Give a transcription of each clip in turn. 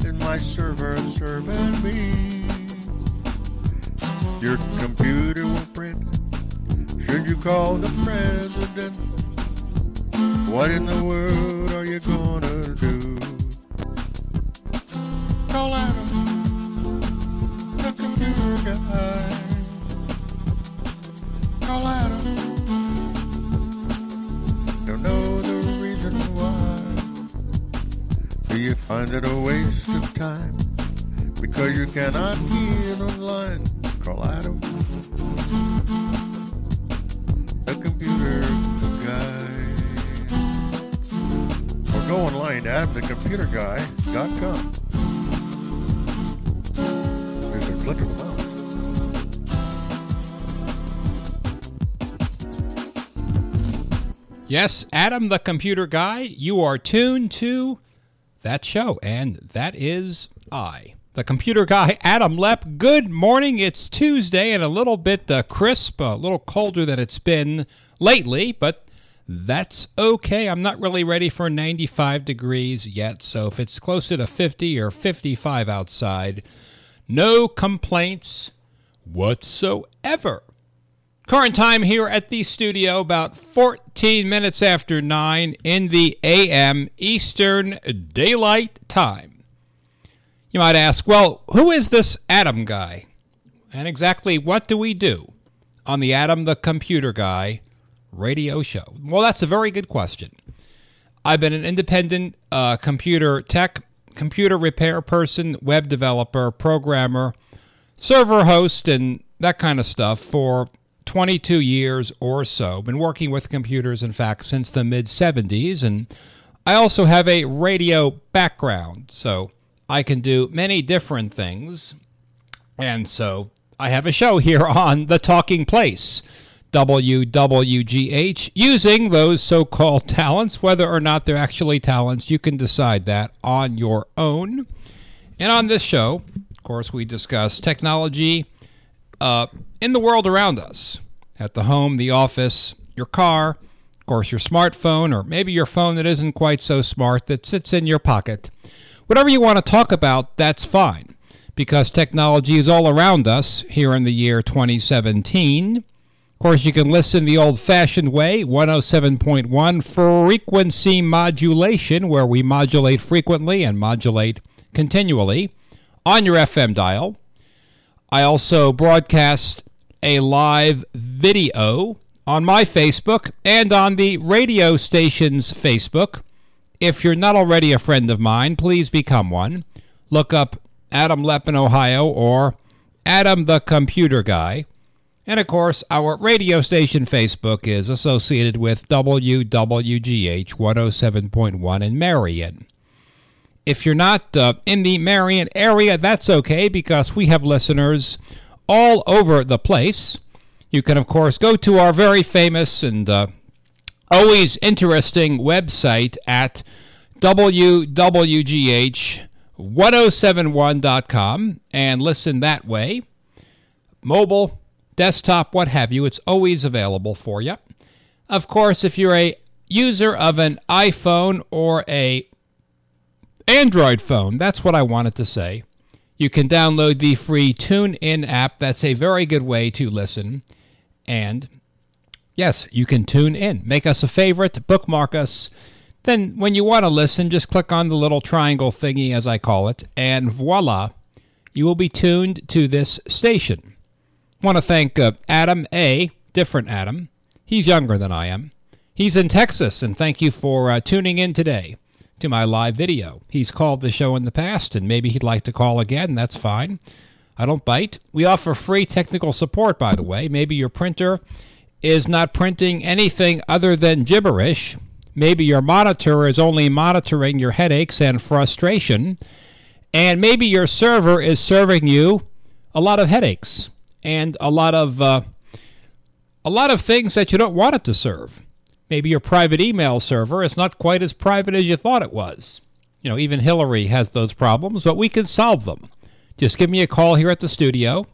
and my server serving me. Your computer will print. Should you call the president? What in the world are you gonna do? Call Adam, the computer guy. Call Adam. Don't know the reason why. Do you find it a waste of time? Because you cannot get online. Call Adam, the computer guy. Or go online to AdamTheComputerGuy.com. There's a click of the mouse. Yes, Adam the Computer Guy, you are tuned to that show, and that is I, the Computer Guy, Adam Lepp. Good morning. It's Tuesday and a little bit crisp, a little colder than it's been lately, but that's okay. I'm not really ready for 95 degrees yet, so if it's closer to 50 or 55 outside, no complaints whatsoever. Current time here at the studio, about 14 minutes after 9 in the a.m. Eastern Daylight Time. You might ask, well, who is this Adam guy? And exactly what do we do on the Adam the Computer Guy radio show? Well, that's a very good question. I've been an independent computer tech, computer repair person, web developer, programmer, server host, and that kind of stuff for 22 years or so. Been working with computers, in fact, since the mid-'70s, and I also have a radio background, so I can do many different things. And so I have a show here on The Talking Place, WWGH, using those so-called talents. Whether or not they're actually talents, you can decide that on your own. And on this show, of course, we discuss technology in the world around us, at the home, the office, your car, of course, your smartphone, or maybe your phone that isn't quite so smart that sits in your pocket. Whatever you want to talk about, that's fine, because technology is all around us here in the year 2017. Of course, you can listen the old-fashioned way, 107.1 frequency modulation, where we modulate frequently and modulate continually on your FM dial. I also broadcast a live video on my Facebook and on the radio station's Facebook. If you're not already a friend of mine, please become one. Look up Adam Lepp in Ohio or Adam the Computer Guy. And of course, our radio station Facebook is associated with WWGH 107.1 in Marion. If you're not in the Marion area, that's okay, because we have listeners all over the place. You can, of course, go to our very famous and always interesting website at WWGH1071.com and listen that way. Mobile, desktop, what have you, it's always available for you. Of course, if you're a user of an iPhone or a Android phone, that's what I wanted to say, you can download the free TuneIn app. That's a very good way to listen. And yes, you can tune in. Make us a favorite, bookmark us. Then when you want to listen, just click on the little triangle thingy, as I call it, and voila, you will be tuned to this station. I want to thank Adam A., different Adam. He's younger than I am. He's in Texas, and thank you for tuning in today to my live video. He's called the show in the past, and maybe he'd like to call again. That's fine. I don't bite. We offer free technical support, by the way. Maybe your printer is not printing anything other than gibberish. Maybe your monitor is only monitoring your headaches and frustration. And maybe your server is serving you a lot of headaches and a lot of things that you don't want it to serve. Maybe your private email server is not quite as private as you thought it was. You know, even Hillary has those problems, but we can solve them. Just give me a call here at the studio,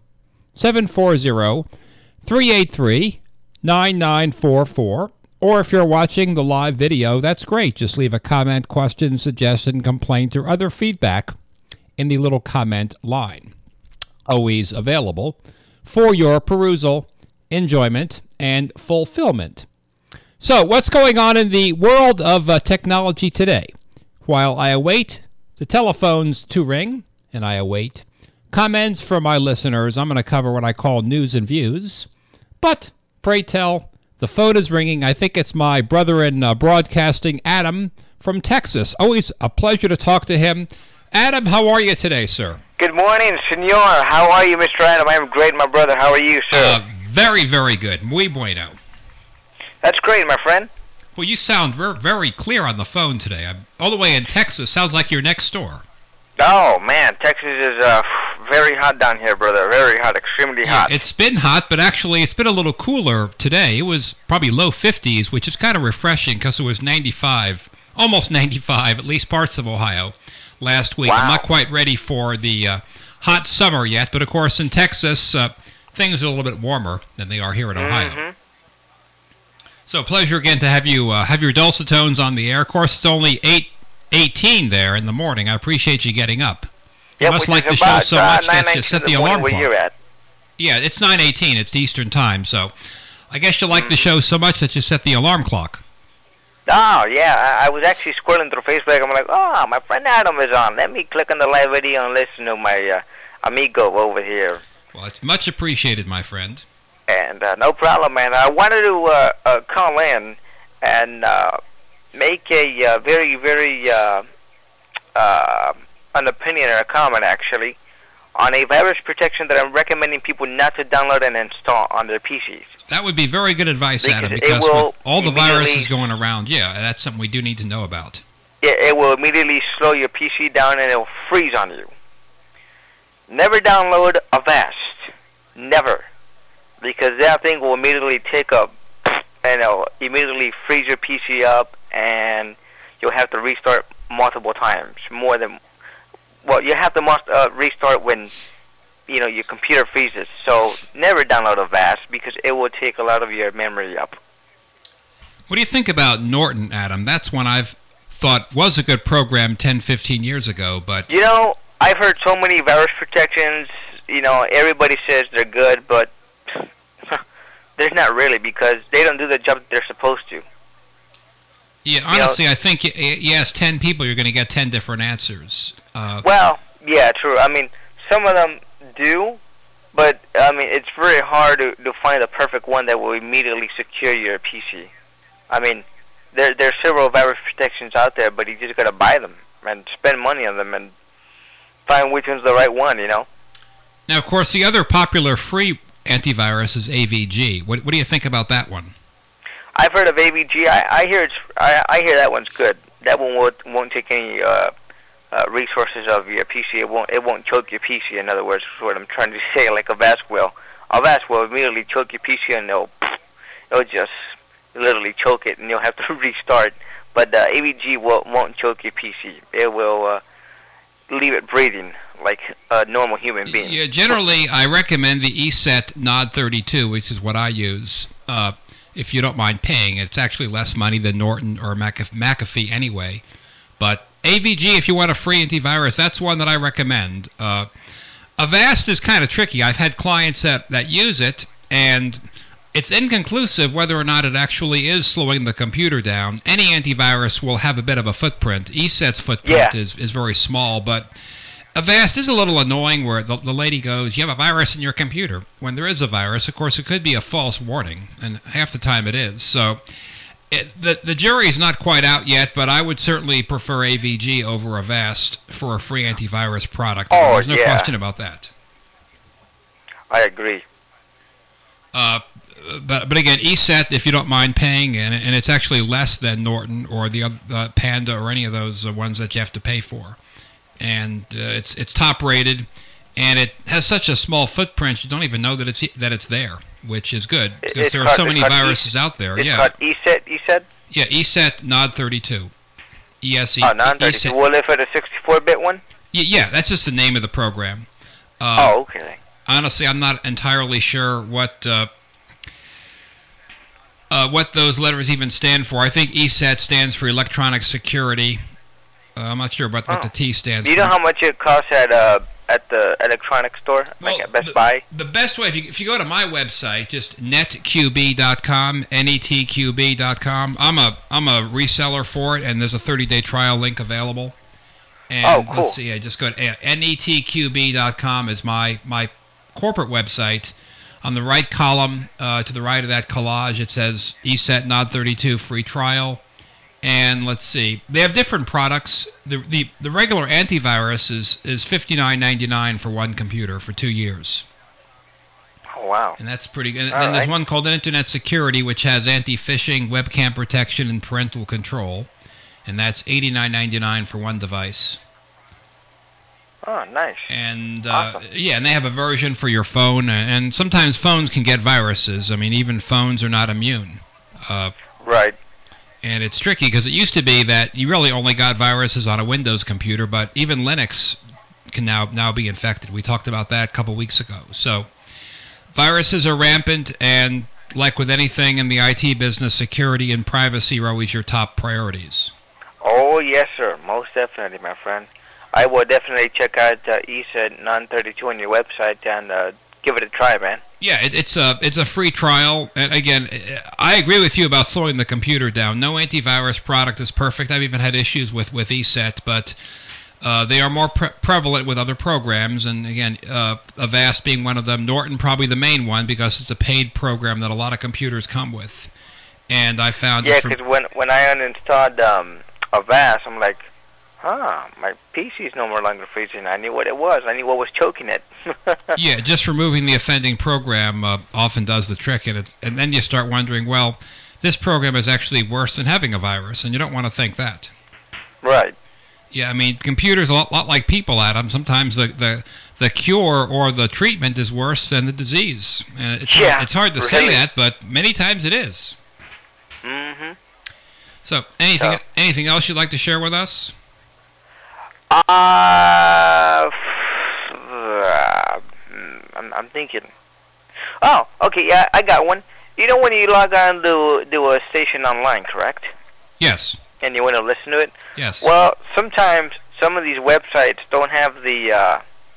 740-383-9944. Or if you're watching the live video, that's great. Just leave a comment, question, suggestion, complaint, or other feedback in the little comment line. Always available for your perusal, enjoyment, and fulfillment. So, what's going on in the world of technology today? While I await the telephones to ring, and I await comments from my listeners, I'm going to cover what I call news and views. But, pray tell, the phone is ringing. I think it's my brother in broadcasting, Adam, from Texas. Always a pleasure to talk to him. Adam, how are you today, sir? Good morning, senor. How are you, Mr. Adam? I'm great, my brother. How are you, sir? Very, very good. Muy bueno. That's great, my friend. Well, you sound very clear on the phone today. I'm all the way in Texas. Sounds like you're next door. Oh, man. Texas is very hot down here, brother. Very hot. Extremely hot. It's been hot, but actually it's been a little cooler today. It was probably low 50s, which is kind of refreshing because it was 95, almost 95, at least parts of Ohio, last week. Wow. I'm not quite ready for the hot summer yet, but of course in Texas, things are a little bit warmer than they are here in Ohio. Mm-hmm. So pleasure again to have you have your dulcet tones on the air. Of course, it's only 8:18 there in the morning. I appreciate you getting up. You must like the show so much that you set the alarm clock. You're at. Yeah, it's 9:18. It's Eastern time, so I guess you like the show so much that you set the alarm clock. Oh, yeah. I was actually scrolling through Facebook. I'm like, oh, my friend Adam is on. Let me click on the live video and listen to my amigo over here. Well, it's much appreciated, my friend. And no problem, man. I wanted to call in and make a very, very an opinion or a comment, actually, on a virus protection that I'm recommending people not to download and install on their PCs. That would be very good advice, Adam, because with all the viruses going around, yeah, that's something we do need to know about. It will immediately slow your PC down and it will freeze on you. Never download Avast. Never. Because that thing will immediately take up and it'll immediately freeze your PC up and you'll have to restart multiple times. You have to restart when your computer freezes. So never download Avast because it will take a lot of your memory up. What do you think about Norton, Adam? That's one I've thought was a good program 10, 15 years ago, but... I've heard so many virus protections, everybody says they're good, but they're not really because they don't do the job that they're supposed to. Yeah, honestly, I think you ask 10 people, you're going to get 10 different answers. Well, yeah, true. I mean, some of them do, but, it's very hard to find the perfect one that will immediately secure your PC. I mean, there are several virus protections out there, but you just got to buy them and spend money on them and find which one's the right one, Now, of course, the other popular free antivirus is AVG. What do you think about that one? I've heard of AVG. I hear that one's good. That one won't take any resources of your PC. It won't choke your PC. In other words, is what I'm trying to say. Like Avast will. Avast will immediately choke your PC, and it'll just literally choke it, and you'll have to restart. But AVG won't choke your PC. It will leave it breathing like a normal human being. Yeah, generally, I recommend the ESET Nod 32, which is what I use. If you don't mind paying, it's actually less money than Norton or McAfee anyway. But AVG, if you want a free antivirus, that's one that I recommend. Avast is kind of tricky. I've had clients that use it, and it's inconclusive whether or not it actually is slowing the computer down. Any antivirus will have a bit of a footprint. ESET's footprint is very small, but Avast is a little annoying where the lady goes, you have a virus in your computer. When there is a virus, of course, it could be a false warning, and half the time it is. So the jury is not quite out yet, but I would certainly prefer AVG over Avast for a free antivirus product. There's no question about that. I agree. But again, ESET, if you don't mind paying, and it's actually less than Norton or the other, Panda or any of those ones that you have to pay for. And it's top rated, and it has such a small footprint you don't even know that it's there, which is good because there are so many viruses out there. It's called ESET. You said? Yeah, ESET Nod 32. ESE. Oh, Nod 32. Will it for the 64-bit one? Yeah, that's just the name of the program. Okay. Honestly, I'm not entirely sure what those letters even stand for. I think ESET stands for Electronic Security. I'm not sure about what the T stands Do you for. know how much it costs at the electronics store, like at Best Buy? The best way, if you go to my website, just netqb.com, netqb.com. I'm a reseller for it, and there's a 30-day trial link available. And cool. Let's see, I just go to netqb.com is my corporate website. On the right column, to the right of that collage, it says ESET Nod 32 free trial. And let's see, they have different products. The regular antivirus is $59.99 for one computer for 2 years. Oh, wow. And that's pretty good. And then there's one called Internet Security, which has anti-phishing, webcam protection, and parental control. And that's $89.99 for one device. Oh, nice. And awesome. Yeah, and they have a version for your phone. And sometimes phones can get viruses. I mean, even phones are not immune. Right. And it's tricky because it used to be that you really only got viruses on a Windows computer, but even Linux can now be infected. We talked about that a couple weeks ago. So viruses are rampant, and like with anything in the IT business, security and privacy are always your top priorities. Oh, yes, sir. Most definitely, my friend. I will definitely check out ESET Nod 32 on your website and give it a try, man. Yeah, it's a free trial, and again, I agree with you about slowing the computer down. No antivirus product is perfect. I've even had issues with ESET, but they are more prevalent with other programs, and again, Avast being one of them. Norton probably the main one because it's a paid program that a lot of computers come with. And I found because when I uninstalled Avast, I'm like, my PC's no more longer freezing. I knew what it was. I knew what was choking it. Yeah, just removing the offending program often does the trick, and then you start wondering, well, this program is actually worse than having a virus, and you don't want to think that. Right. Yeah, I mean, computers are a lot like people, Adam. Sometimes the cure or the treatment is worse than the disease. It's hard to say that, but many times it is. Mm-hmm. So, anything else you'd like to share with us? I'm thinking. Oh, okay, yeah, I got one. You know when you log on to a station online, correct? Yes. And you want to listen to it? Yes. Well, sometimes some of these websites don't have the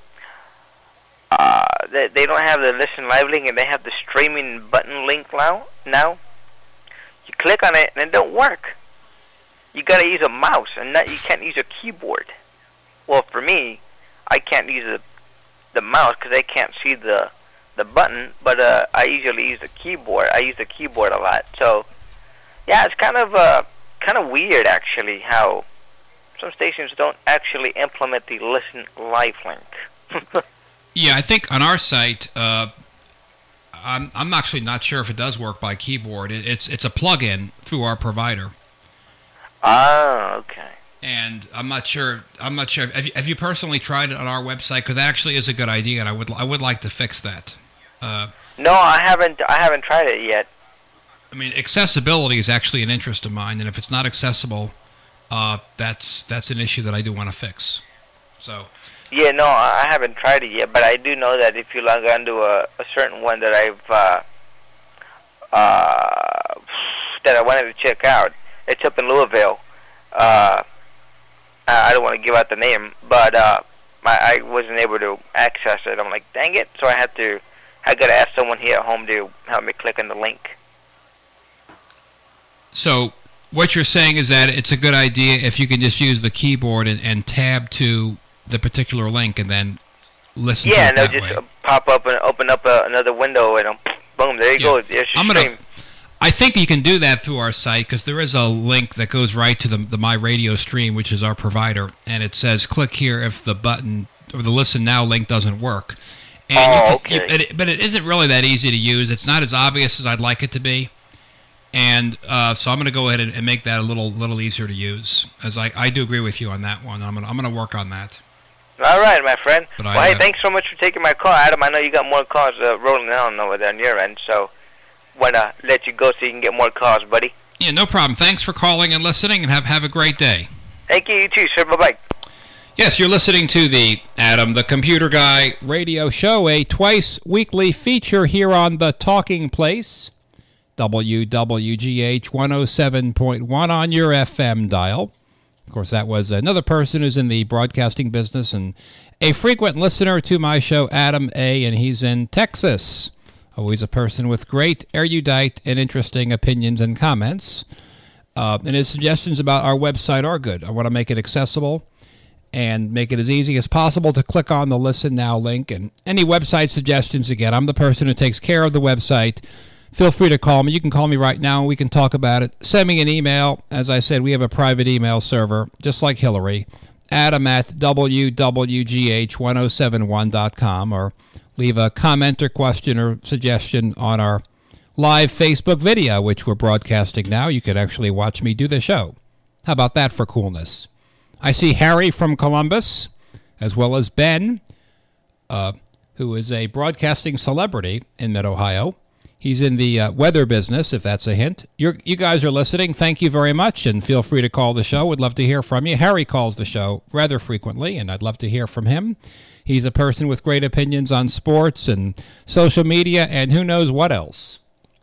they don't have the listen live link, and they have the streaming button link now. You click on it and it don't work. You gotta use a mouse, and you can't use a keyboard. Well, for me, I can't use the mouse because I can't see the button, but I usually use the keyboard. I use the keyboard a lot. So, yeah, it's kind of weird, actually, how some stations don't actually implement the listen live link. Yeah, I think on our site, I'm actually not sure if it does work by keyboard. It's a plug-in through our provider. Ah, okay. And I'm not sure. Have you personally tried it on our website? Because that actually is a good idea, and I would like to fix that. No, I haven't tried it yet. I mean, accessibility is actually an interest of mine, and if it's not accessible, that's an issue that I do want to fix. So. Yeah, no, I haven't tried it yet, but I do know that if you log on to a certain one that I wanted to check out, it's up in Louisville. I don't want to give out the name, but I wasn't able to access it. I'm like, dang it! So I got to ask someone here at home to help me click on the link. So what you're saying is that it's a good idea if you can just use the keyboard and tab to the particular link and then listen to it that way. Yeah, and it'll just pop up and open up another window, and boom, there you go. There's your stream. I think you can do that through our site because there is a link that goes right to the My Radio stream, which is our provider, and it says click here if the button or the Listen Now link doesn't work. And okay. But it isn't really that easy to use. It's not as obvious as I'd like it to be, and so I'm going to go ahead and make that a little easier to use. As I do agree with you on that one. I'm going to work on that. All right, my friend. But hey, thanks so much for taking my call, Adam. I know you got more calls rolling on over there on your end, so want to let you go so you can get more calls, buddy. Yeah, no problem. Thanks for calling and listening, and have a great day. Thank you. You too, sir. Bye-bye. Yes, you're listening to the Adam the Computer Guy radio show, a twice-weekly feature here on The Talking Place, WWGH 107.1 on your FM dial. Of course, that was another person who's in the broadcasting business and a frequent listener to my show, Adam A., and he's in Texas. Always a person with great, erudite, and interesting opinions and comments. And his suggestions about our website are good. I want to make it accessible and make it as easy as possible to click on the Listen Now link. And any website suggestions, again, I'm the person who takes care of the website. Feel free to call me. You can call me right now and we can talk about it. Send me an email. As I said, we have a private email server, just like Hillary. Adam at wwgh1071.com, or leave a comment or question or suggestion on our live Facebook video, which we're broadcasting now. You can actually watch me do the show. How about that for coolness? I see Harry from Columbus, as well as Ben, who is a broadcasting celebrity in Mid-Ohio. He's in the weather business, if that's a hint. You guys are listening. Thank you very much, and feel free to call the show. We'd love to hear from you. Harry calls the show rather frequently, and I'd love to hear from him. He's a person with great opinions on sports and social media and who knows what else.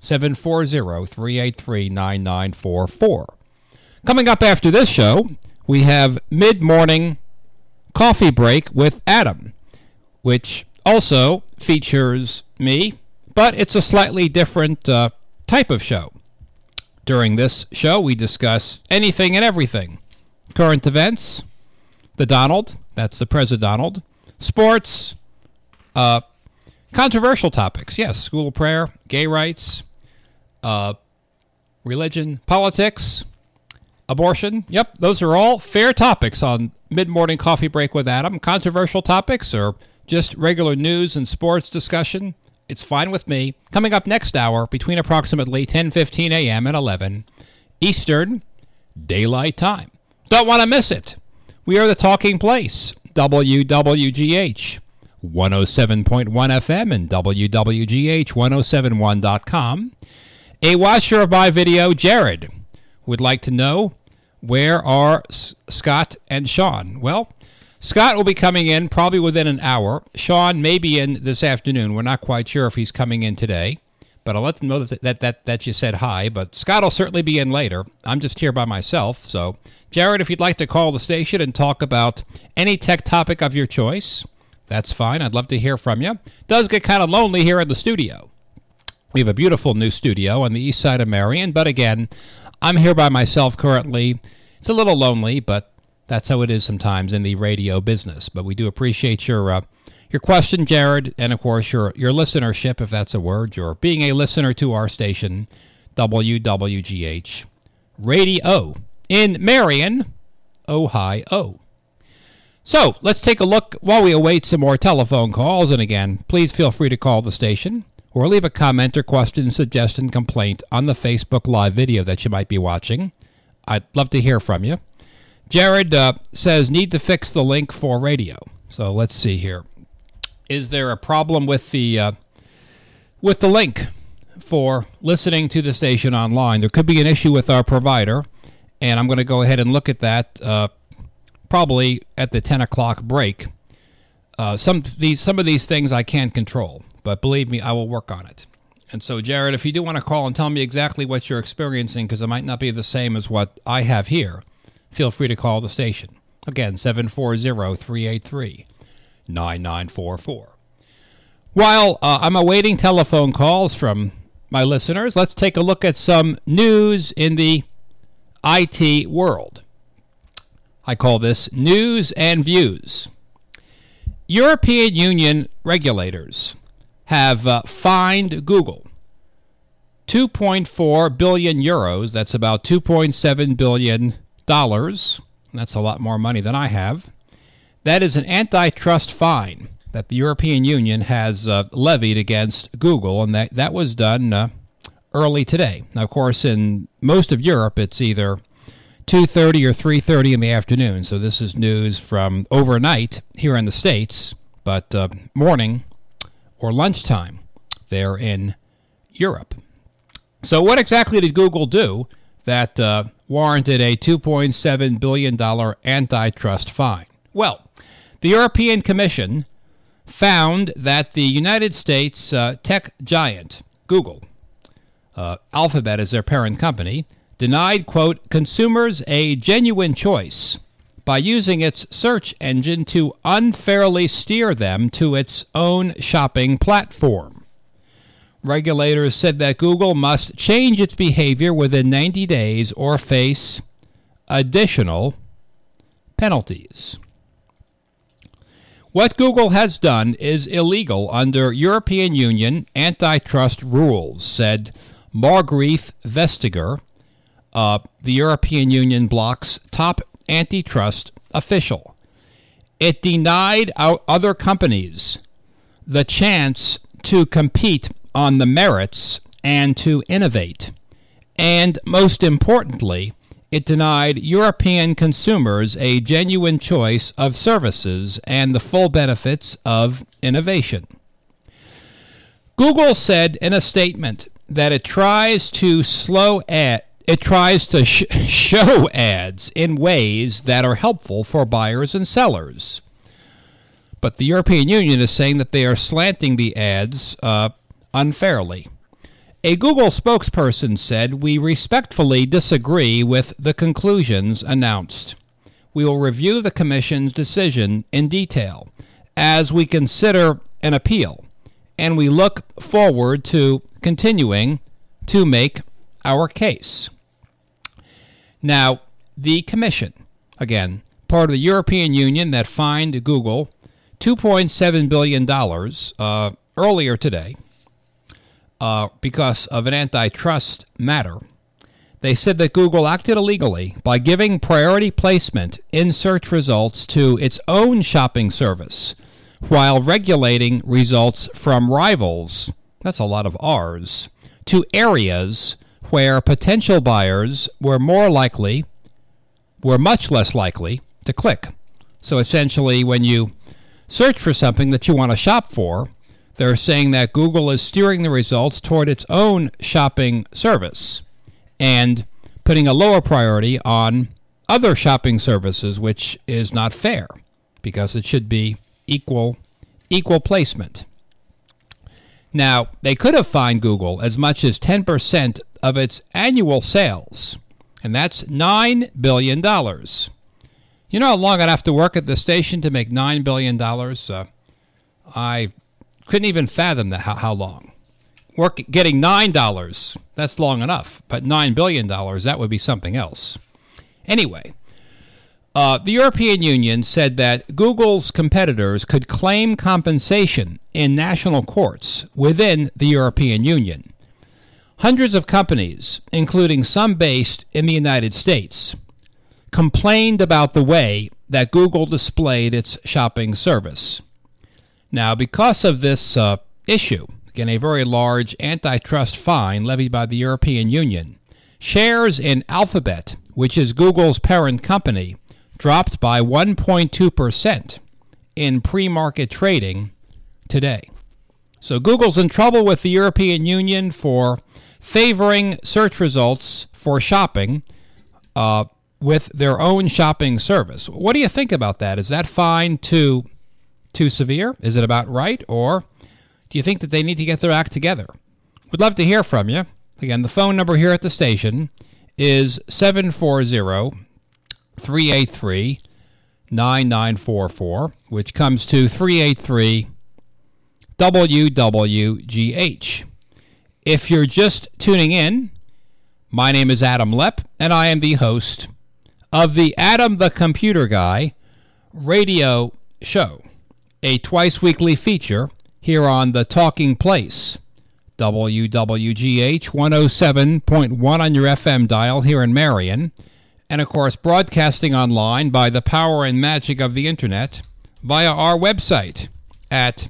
740-383-9944. Coming up after this show, we have Mid-Morning Coffee Break with Adam, which also features me, but it's a slightly different type of show. During this show, we discuss anything and everything. Current events, the Donald, that's the President-Donald, sports, controversial topics, yes, school prayer, gay rights, religion, politics, abortion. Yep, those are all fair topics on Mid-Morning Coffee Break with Adam. Controversial topics or just regular news and sports discussion, it's fine with me. Coming up next hour, between approximately 10:15 a.m. and 11 Eastern Daylight Time. Don't want to miss it. We are the talking place. WWGH 107.1 FM and WWGH1071.com. A watcher of my video, Jared, would like to know, where are Scott and Sean? Well, Scott will be coming in probably within an hour. Sean may be in this afternoon. We're not quite sure if he's coming in today, but I'll let them know that you said hi. But Scott will certainly be in later. I'm just here by myself. So, Jared, if you'd like to call the station and talk about any tech topic of your choice, that's fine. I'd love to hear from you. It does get kind of lonely here in the studio. We have a beautiful new studio on the east side of Marion, but again, I'm here by myself currently. It's a little lonely, but that's how it is sometimes in the radio business. But we do appreciate your question, Jared, and of course your listenership, if that's a word, your being a listener to our station, WWGH Radio in Marion, Ohio. So let's take a look while we await some more telephone calls. And again, please feel free to call the station or leave a comment or question, suggestion, complaint on the Facebook Live video that you might be watching. I'd love to hear from you. Jared says, need to fix the link for radio. So let's see here. Is there a problem with the link for listening to the station online? There could be an issue with our provider, and I'm going to go ahead and look at that probably at the 10 o'clock break. Some of these things I can't control, but believe me, I will work on it. And so, Jared, if you do want to call and tell me exactly what you're experiencing, because it might not be the same as what I have here, feel free to call the station. Again, 740-383-9944. While I'm awaiting telephone calls from my listeners, let's take a look at some news in the IT world. I call this News and Views. European Union regulators have fined Google 2.4 billion euros. That's about $2.7 billion. That's a lot more money than I have. That is an antitrust fine that the European Union has levied against Google, and that was done early today. Now, of course, in most of Europe, it's either 2:30 or 3:30 in the afternoon, so this is news from overnight here in the States, but morning or lunchtime there in Europe. So what exactly did Google do that warranted a $2.7 billion antitrust fine? Well, the European Commission found that the United States tech giant, Google, Alphabet is their parent company, denied, quote, consumers a genuine choice by using its search engine to unfairly steer them to its own shopping platform. Regulators said that Google must change its behavior within 90 days or face additional penalties. What Google has done is illegal under European Union antitrust rules, said Margrethe Vestager, the European Union bloc's top antitrust official. It denied other companies the chance to compete on the merits and to innovate. And most importantly, it denied European consumers a genuine choice of services and the full benefits of innovation. Google said in a statement that it tries to show ads in ways that are helpful for buyers and sellers. But the European Union is saying that they are slanting the ads unfairly. A Google spokesperson said, "We respectfully disagree with the conclusions announced. We will review the Commission's decision in detail as we consider an appeal, and we look forward to continuing to make our case." Now, the Commission, again, part of the European Union that fined Google $2.7 billion earlier today, because of an antitrust matter. They said that Google acted illegally by giving priority placement in search results to its own shopping service while regulating results from rivals, that's a lot of R's, to areas where potential buyers were much less likely to click. So essentially, when you search for something that you want to shop for, they're saying that Google is steering the results toward its own shopping service and putting a lower priority on other shopping services, which is not fair because it should be equal placement. Now, they could have fined Google as much as 10% of its annual sales, and that's $9 billion. You know how long I'd have to work at the station to make $9 billion? I couldn't even fathom that, how long. Getting $9, that's long enough, but $9 billion, that would be something else. Anyway, the European Union said that Google's competitors could claim compensation in national courts within the European Union. Hundreds of companies, including some based in the United States, complained about the way that Google displayed its shopping service. Now, because of this issue, again, a very large antitrust fine levied by the European Union, shares in Alphabet, which is Google's parent company, dropped by 1.2% in pre-market trading today. So Google's in trouble with the European Union for favoring search results for shopping with their own shopping service. What do you think about that? Is that fine too severe? Is it about right? Or do you think that they need to get their act together? We'd love to hear from you. Again, the phone number here at the station is 740-383-9944, which comes to 383 WWGH. If you're just tuning in, my name is Adam Lepp, and I am the host of the Adam the Computer Guy radio show, a twice-weekly feature here on the Talking Place, WWGH 107.1 on your FM dial here in Marion, and of course broadcasting online by the power and magic of the internet via our website at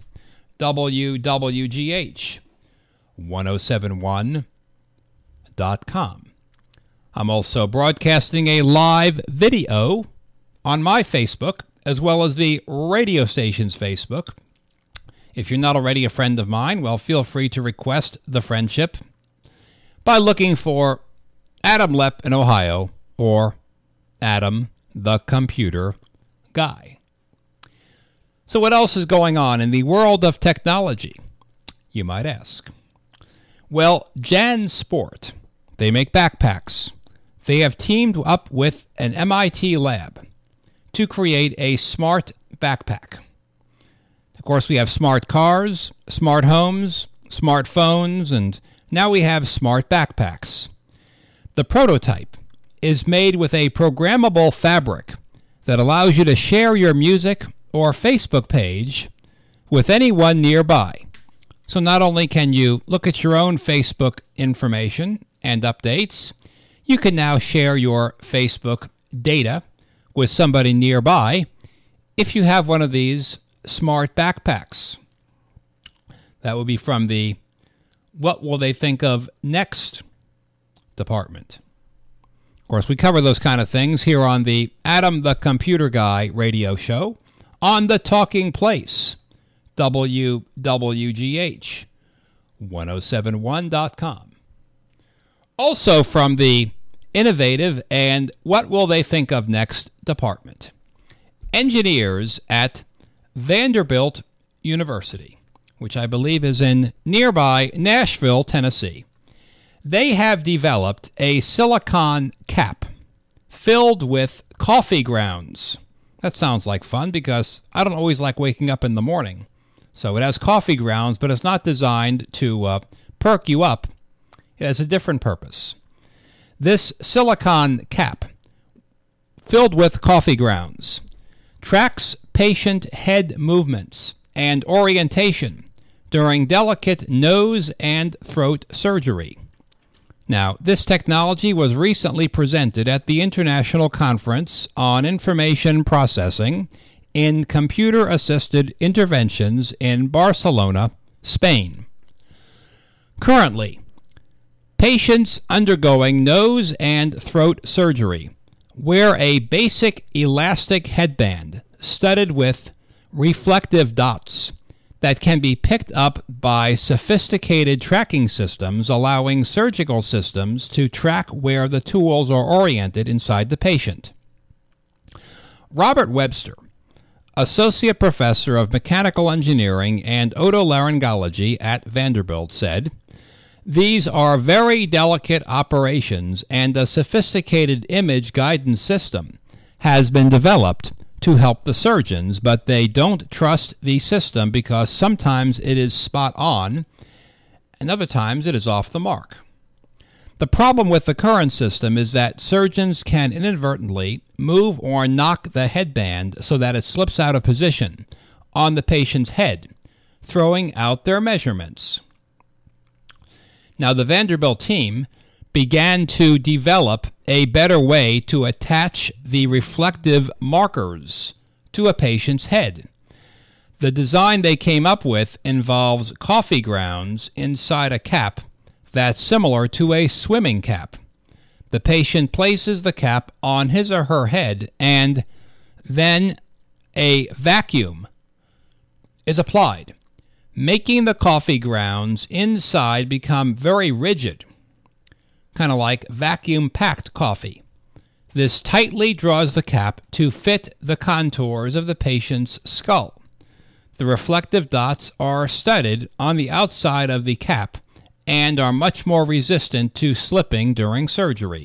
WWGH1071.com. I'm also broadcasting a live video on my Facebook as well as the radio station's Facebook. If you're not already a friend of mine, well, feel free to request the friendship by looking for Adam Lepp in Ohio or Adam the Computer Guy. So what else is going on in the world of technology, you might ask? Well, JanSport, they make backpacks. they have teamed up with an MIT lab to create a smart backpack. Of course, we have smart cars, smart homes, smartphones, and now we have smart backpacks. The prototype is made with a programmable fabric that allows you to share your music or Facebook page with anyone nearby. So not only can you look at your own Facebook information and updates, you can now share your Facebook data with somebody nearby if you have one of these smart backpacks. That will be from the What Will They Think of Next department. Of course, we cover those kind of things here on the Adam the Computer Guy radio show on the Talking Place, WWGH 1071.com. Also from the Innovative and What Will They Think of Next department, engineers at Vanderbilt University, which I believe is in nearby Nashville, Tennessee. They have developed a silicon cap filled with coffee grounds. That sounds like fun because I don't always like waking up in the morning. So it has coffee grounds, but it's not designed to perk you up. It has a different purpose. This silicon cap filled with coffee grounds tracks patient head movements and orientation during delicate nose and throat surgery. Now, this technology was recently presented at the International Conference on Information Processing in Computer-Assisted Interventions in Barcelona, Spain. Currently, patients undergoing nose and throat surgery wear a basic elastic headband studded with reflective dots that can be picked up by sophisticated tracking systems, allowing surgical systems to track where the tools are oriented inside the patient. Robert Webster, Associate Professor of Mechanical Engineering and Otolaryngology at Vanderbilt, said, "These are very delicate operations, and a sophisticated image guidance system has been developed to help the surgeons, but they don't trust the system because sometimes it is spot on and other times it is off the mark. The problem with the current system is that surgeons can inadvertently move or knock the headband so that it slips out of position on the patient's head, throwing out their measurements." Now, the Vanderbilt team began to develop a better way to attach the reflective markers to a patient's head. The design they came up with involves coffee grounds inside a cap that's similar to a swimming cap. The patient places the cap on his or her head, and then a vacuum is applied, making the coffee grounds inside become very rigid, kind of like vacuum-packed coffee. This tightly draws the cap to fit the contours of the patient's skull. The reflective dots are studded on the outside of the cap and are much more resistant to slipping during surgery.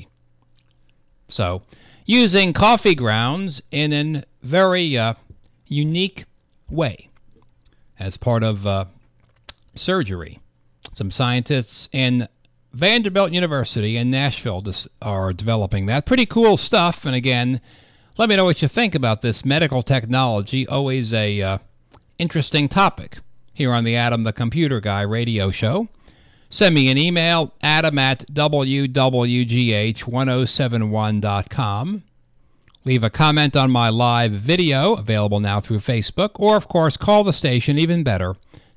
So, using coffee grounds in a very unique way as part of surgery. Some scientists in Vanderbilt University in Nashville are developing that. Pretty cool stuff. And again, let me know what you think about this medical technology. Always a interesting topic here on the Adam the Computer Guy radio show. Send me an email, adam@wwgh1071.com. Leave a comment on my live video, available now through Facebook, or, of course, call the station, even better,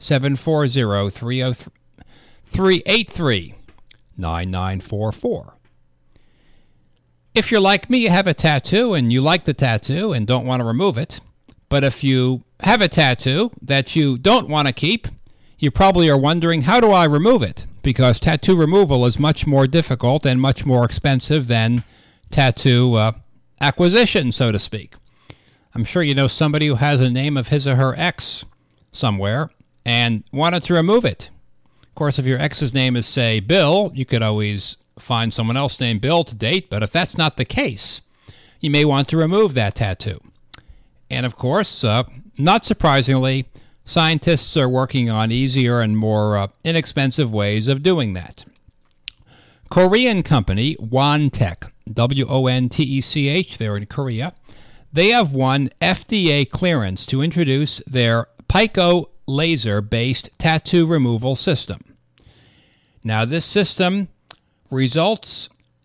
740-383-9944. If you're like me, you have a tattoo and you like the tattoo and don't want to remove it. But if you have a tattoo that you don't want to keep, you probably are wondering, how do I remove it? Because tattoo removal is much more difficult and much more expensive than tattoo acquisition, so to speak. I'm sure you know somebody who has a name of his or her ex somewhere and wanted to remove it. Of course, if your ex's name is, say, Bill, you could always find someone else named Bill to date, but if that's not the case, you may want to remove that tattoo. And of course, not surprisingly, scientists are working on easier and more inexpensive ways of doing that. Korean company Wontech, Wontech, they're in Korea. They have won FDA clearance to introduce their Pico laser-based tattoo removal system. Now, this system relies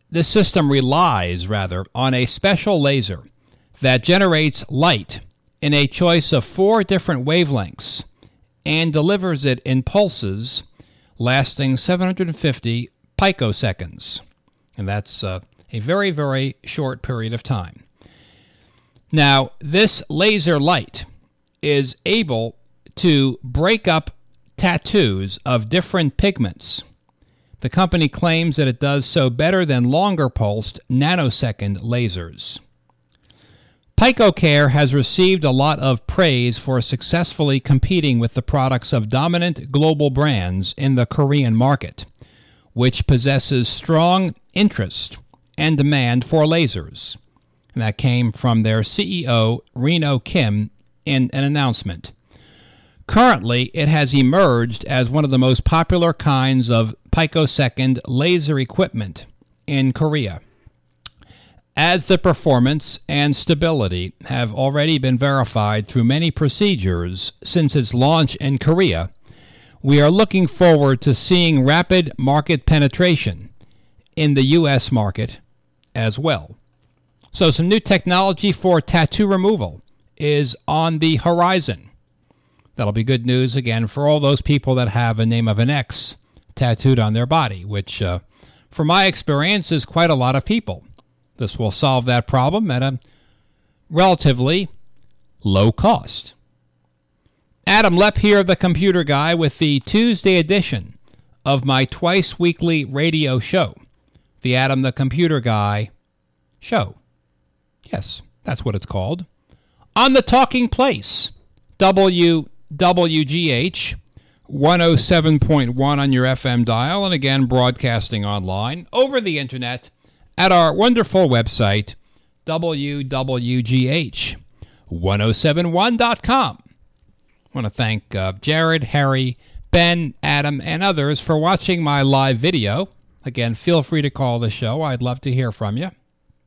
on a special laser that generates light in a choice of 4 different wavelengths and delivers it in pulses lasting 750 picoseconds. And that's a very, very short period of time. Now, this laser light is able to break up tattoos of different pigments. The company claims that it does so better than longer pulsed nanosecond lasers. PicoCare has received a lot of praise for successfully competing with the products of dominant global brands in the Korean market, which possesses strong interest and demand for lasers. And that came from their CEO, Reno Kim, in an announcement. Currently, it has emerged as one of the most popular kinds of picosecond laser equipment in Korea. As the performance and stability have already been verified through many procedures since its launch in Korea, we are looking forward to seeing rapid market penetration in the U.S. market as well. So some new technology for tattoo removal is on the horizon. That'll be good news, again, for all those people that have a name of an X tattooed on their body, which, from my experience, is quite a lot of people. This will solve that problem at a relatively low cost. Adam Lepp here, the Computer Guy, with the Tuesday edition of my twice-weekly radio show, the Adam the Computer Guy show. Yes, that's what it's called. On the Talking Place, WWGH 107.1 on your FM dial, and again broadcasting online over the internet at our wonderful website, WWGH1071.com. I want to thank Jared, Harry, Ben, Adam, and others for watching my live video. Again, feel free to call the show. I'd love to hear from you.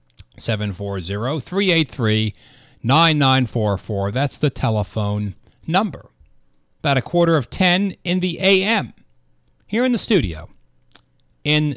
740-383-9944. That's the telephone number. About 9:45 in the a.m. here in the studio on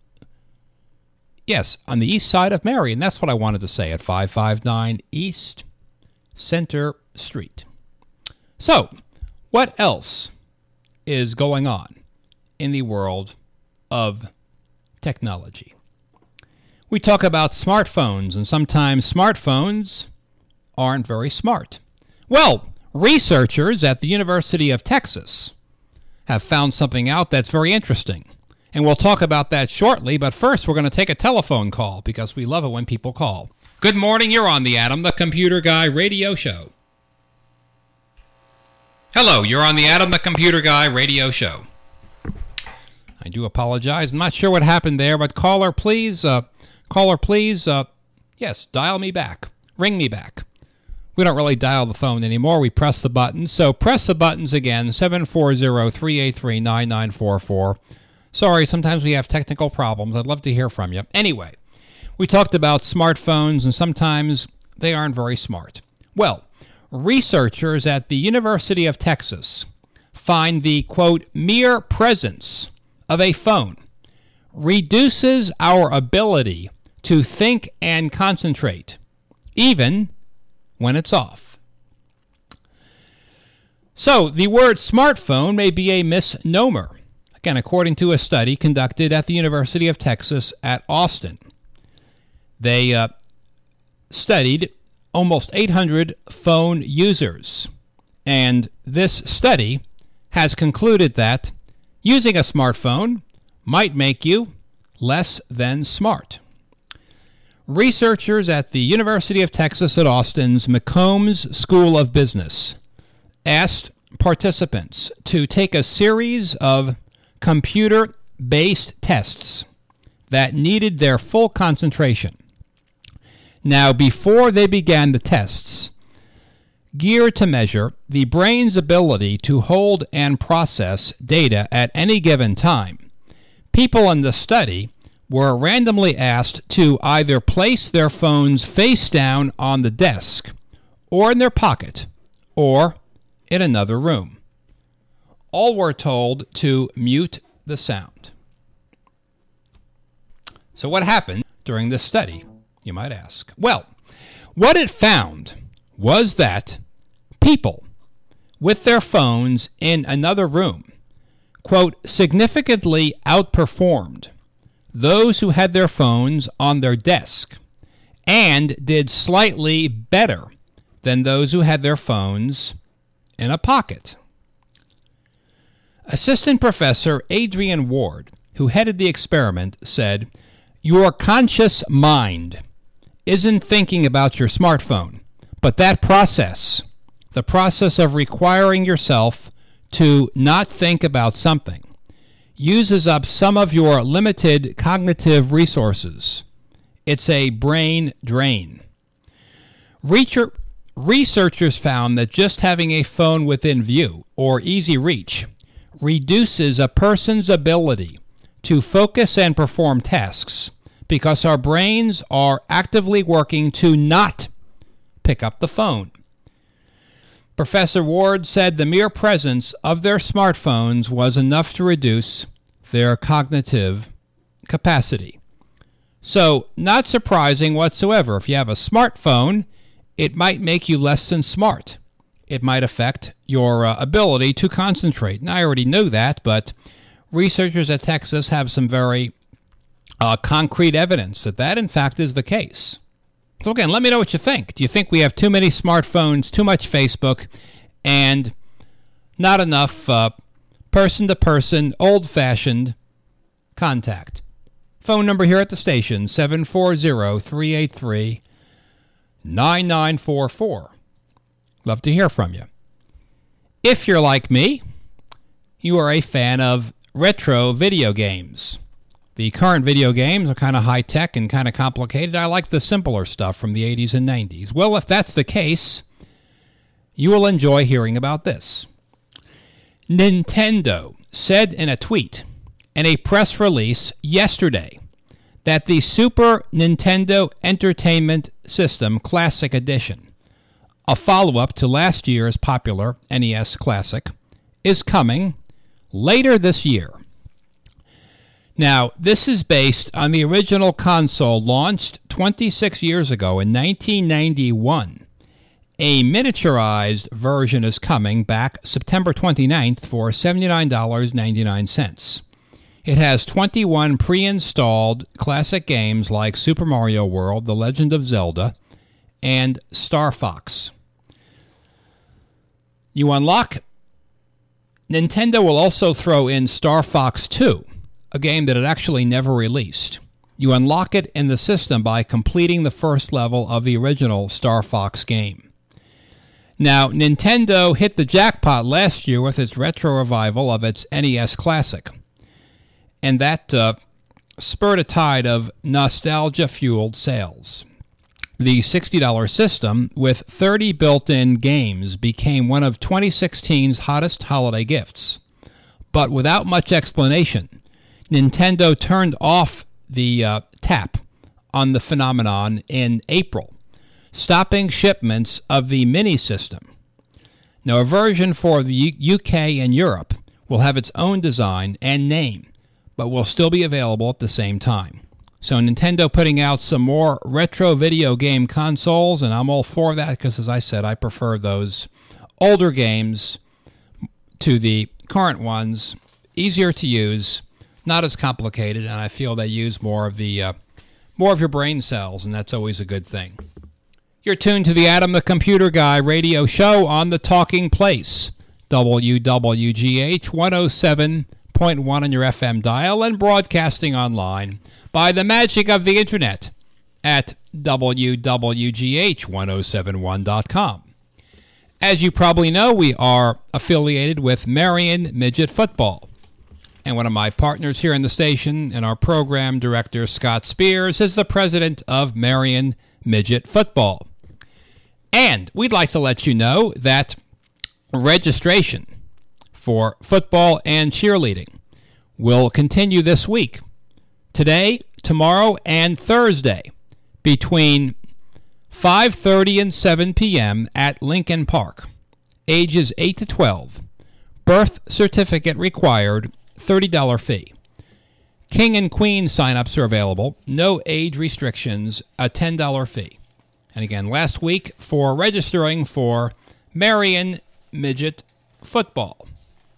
the east side of Marion. That's what I wanted to say, at 559 East Center Street. So, what else is going on in the world of technology? We talk about smartphones, and sometimes smartphones aren't very smart. Well, researchers at the University of Texas have found something out that's very interesting. And we'll talk about that shortly, but first we're going to take a telephone call because we love it when people call. Good morning, you're on the Adam the Computer Guy radio show. Hello, you're on the Adam the Computer Guy radio show. I do apologize. I'm not sure what happened there, but caller, please, yes, dial me back. Ring me back. We don't really dial the phone anymore. We press the buttons. So press the buttons again, 740-383-9944. Sorry, sometimes we have technical problems. I'd love to hear from you. Anyway, we talked about smartphones, and sometimes they aren't very smart. Well, researchers at the University of Texas find the, quote, mere presence of a phone reduces our ability to think and concentrate, even when it's off. So, the word smartphone may be a misnomer. Again, according to a study conducted at the University of Texas at Austin. They studied almost 800 phone users. And this study has concluded that using a smartphone might make you less than smart. Researchers at the University of Texas at Austin's McCombs School of Business asked participants to take a series of computer-based tests that needed their full concentration. Now, before they began the tests, geared to measure the brain's ability to hold and process data at any given time, people in the study were randomly asked to either place their phones face down on the desk, or in their pocket, or in another room. All were told to mute the sound. So what happened during this study, you might ask? Well, what it found was that people with their phones in another room, quote, significantly outperformed those who had their phones on their desk and did slightly better than those who had their phones in a pocket. Assistant Professor Adrian Ward, who headed the experiment, said, "Your conscious mind isn't thinking about your smartphone, but that process, the process of requiring yourself to not think about something, uses up some of your limited cognitive resources. It's a brain drain." Researchers found that just having a phone within view or easy reach reduces a person's ability to focus and perform tasks because our brains are actively working to not pick up the phone. Professor Ward said the mere presence of their smartphones was enough to reduce their cognitive capacity. So, not surprising whatsoever. If you have a smartphone, it might make you less than smart. It might affect your ability to concentrate. And I already knew that, but researchers at Texas have some very concrete evidence that that, in fact, is the case. So again, let me know what you think. Do you think we have too many smartphones, too much Facebook, and not enough person-to-person, old-fashioned contact? Phone number here at the station, 740-383-9944. Love to hear from you. If you're like me, you are a fan of retro video games. The current video games are kind of high-tech and kind of complicated. I like the simpler stuff from the 80s and 90s. Well, if that's the case, you will enjoy hearing about this. Nintendo said in a tweet and a press release yesterday that the Super Nintendo Entertainment System Classic Edition, a follow-up to last year's popular NES Classic, is coming later this year. Now, this is based on the original console launched 26 years ago in 1991. A miniaturized version is coming back September 29th for $79.99. It has 21 pre-installed classic games like Super Mario World, The Legend of Zelda, and Star Fox. You unlock. Nintendo will also throw in Star Fox 2, a game that it actually never released. You unlock it in the system by completing the first level of the original Star Fox game. Now, Nintendo hit the jackpot last year with its retro revival of its NES Classic, and that spurred a tide of nostalgia-fueled sales. The $60 system, with 30 built-in games, became one of 2016's hottest holiday gifts. But without much explanation, Nintendo turned off the tap on the phenomenon in April, stopping shipments of the mini system. Now, a version for the UK and Europe will have its own design and name, but will still be available at the same time. So Nintendo putting out some more retro video game consoles, and I'm all for that because, as I said, I prefer those older games to the current ones. Easier to use, not as complicated, and I feel they use more of your brain cells, and that's always a good thing. You're tuned to the Adam the Computer Guy radio show on the Talking Place, WWGH 107.1 on your FM dial, and broadcasting online by the magic of the internet at WWGH1071.com. As you probably know, we are affiliated with Marion Midget Football. And one of my partners here in the station and our program director, Scott Spears, is the president of Marion Midget Football. And we'd like to let you know that registration for football and cheerleading will continue this week, today, tomorrow, and Thursday, between 5:30 and 7 p.m. at Lincoln Park. Ages 8 to 12. Birth certificate required, $30 fee. King and Queen sign-ups are available. No age restrictions, a $10 fee. And again, last week for registering for Marion Midget Football.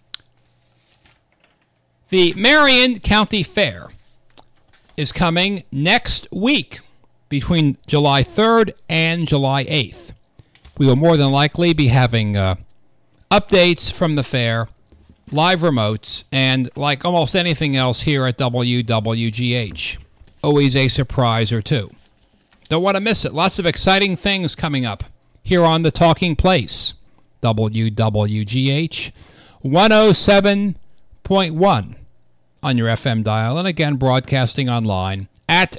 The Marion County Fair is coming next week between July 3rd and July 8th. We will more than likely be having updates from the fair, live remotes, and like almost anything else here at WWGH, always a surprise or two. Don't want to miss it. Lots of exciting things coming up here on The Talking Place, WWGH 107.1 on your FM dial, and again broadcasting online at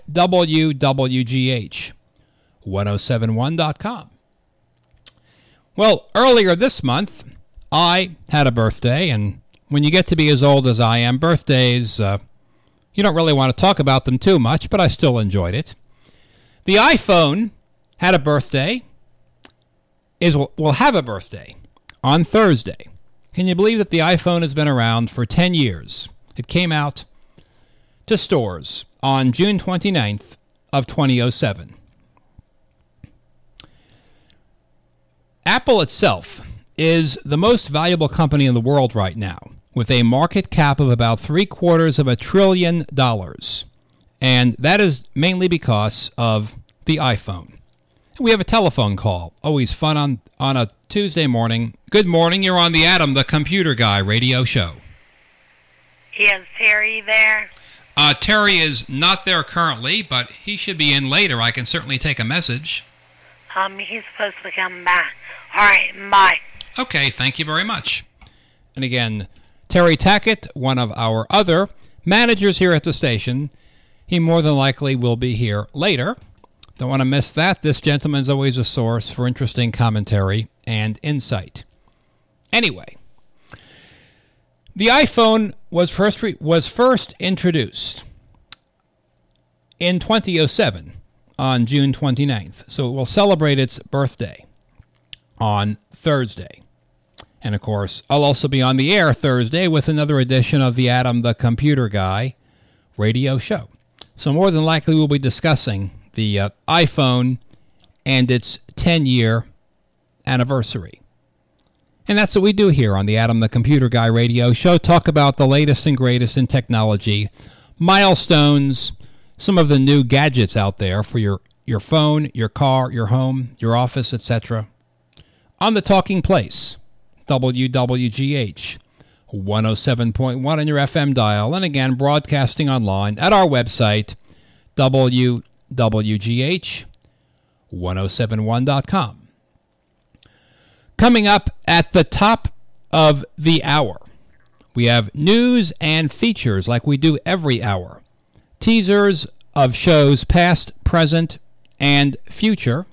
WWGH1071.com. Well, earlier this month, I had a birthday, and when you get to be as old as I am, birthdays, you don't really want to talk about them too much, but I still enjoyed it. The iPhone had a birthday, will have a birthday on Thursday. Can you believe that the iPhone has been around for 10 years? It came out to stores on June 29th of 2007. Apple itself is the most valuable company in the world right now, with a market cap of about $750 billion. And that is mainly because of the iPhone. We have a telephone call. Always fun on a Tuesday morning. Good morning. You're on the Adam, the Computer Guy radio show. Is Terry there? Terry is not there currently, but he should be in later. I can certainly take a message. He's supposed to come back. All right, bye. Okay, thank you very much. And again, Terry Tackett, one of our other managers here at the station, he more than likely will be here later. Don't want to miss that. This gentleman's always a source for interesting commentary and insight. Anyway, the iPhone was first introduced in 2007 on June 29th, so it will celebrate its birthday on Thursday. And of course, I'll also be on the air Thursday with another edition of the Adam the Computer Guy radio show. So more than likely we'll be discussing the iPhone and its 10-year anniversary. And that's what we do here on the Adam the Computer Guy radio show. Talk about the latest and greatest in technology, milestones, some of the new gadgets out there for your phone, your car, your home, your office, etc. On The Talking Place, WWGH 107.1 on your FM dial, and again broadcasting online at our website, WWGH1071.com. Coming up at the top of the hour, we have news and features like we do every hour. Teasers of shows past, present, and future.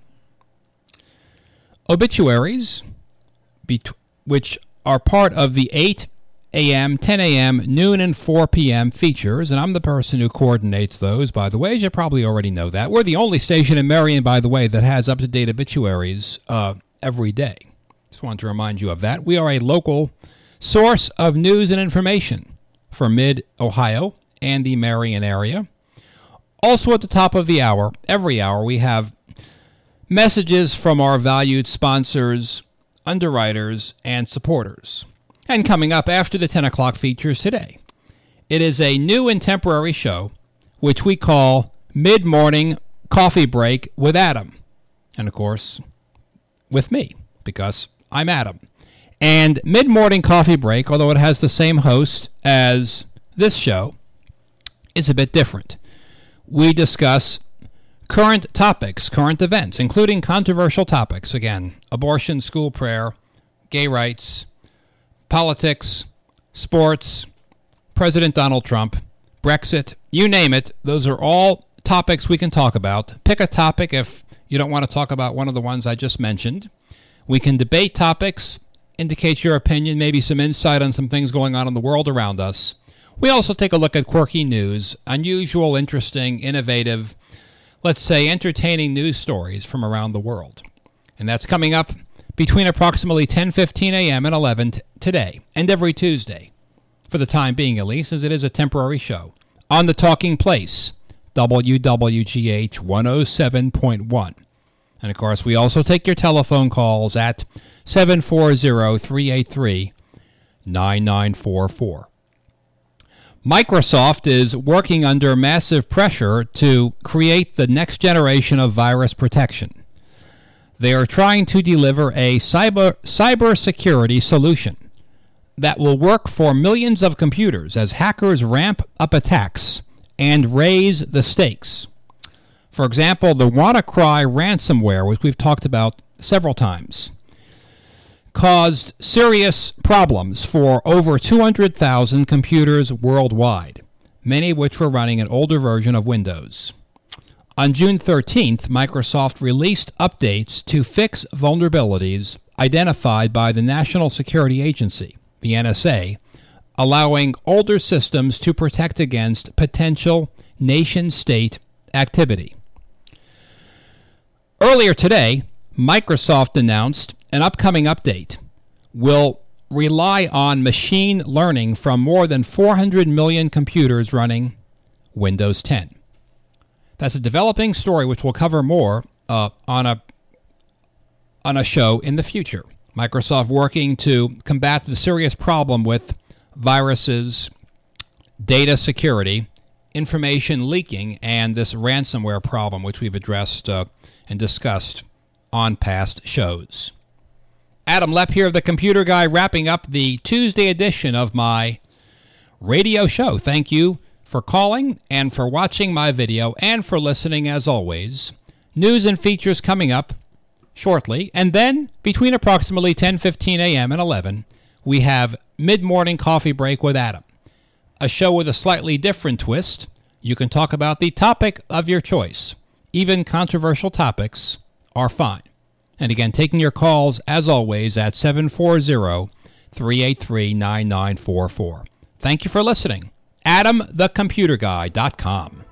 Obituaries, which are part of the 8 a.m., 10 a.m., noon, and 4 p.m. features, and I'm the person who coordinates those, by the way. You probably already know that. We're the only station in Marion, by the way, that has up-to-date obituaries every day. Just wanted to remind you of that. We are a local source of news and information for Mid-Ohio and the Marion area. Also at the top of the hour, every hour, we have messages from our valued sponsors, underwriters, and supporters. And coming up after the 10 o'clock features today, it is a new and temporary show, which we call Mid-Morning Coffee Break with Adam. And, of course, with me, because I'm Adam. And Mid-Morning Coffee Break, although it has the same host as this show, is a bit different. We discuss current topics, current events, including controversial topics. Again, abortion, school prayer, gay rights, politics, sports, President Donald Trump, Brexit, you name it. Those are all topics we can talk about. Pick a topic if you don't want to talk about one of the ones I just mentioned. We can debate topics, indicate your opinion, maybe some insight on some things going on in the world around us. We also take a look at quirky news, unusual, interesting, innovative, let's say entertaining news stories from around the world. And that's coming up between approximately 10:15 a.m. and 11 today, and every Tuesday, for the time being at least, as it is a temporary show, on The Talking Place, WWGH 107.1. And, of course, we also take your telephone calls at 740-383-9944. Microsoft is working under massive pressure to create the next generation of virus protection. They are trying to deliver a cybersecurity solution that will work for millions of computers as hackers ramp up attacks and raise the stakes. For example, the WannaCry ransomware, which we've talked about several times, caused serious problems for over 200,000 computers worldwide, many of which were running an older version of Windows. On June 13th, Microsoft released updates to fix vulnerabilities identified by the National Security Agency, the NSA, allowing older systems to protect against potential nation-state activity. Earlier today, Microsoft announced an upcoming update will rely on machine learning from more than 400 million computers running Windows 10. That's a developing story which we'll cover more on a show in the future. Microsoft working to combat the serious problem with viruses, data security, information leaking, and this ransomware problem which we've addressed and discussed on past shows. Adam Lepp here of The Computer Guy, wrapping up the Tuesday edition of my radio show. Thank you for calling and for watching my video and for listening as always. News and features coming up shortly, and then between approximately 10:15 a.m. and 11, we have Mid-Morning Coffee Break with Adam, a show with a slightly different twist. You can talk about the topic of your choice. Even controversial topics are fine. And again, taking your calls, as always, at 740-383-9944. Thank you for listening. AdamTheComputerGuy.com.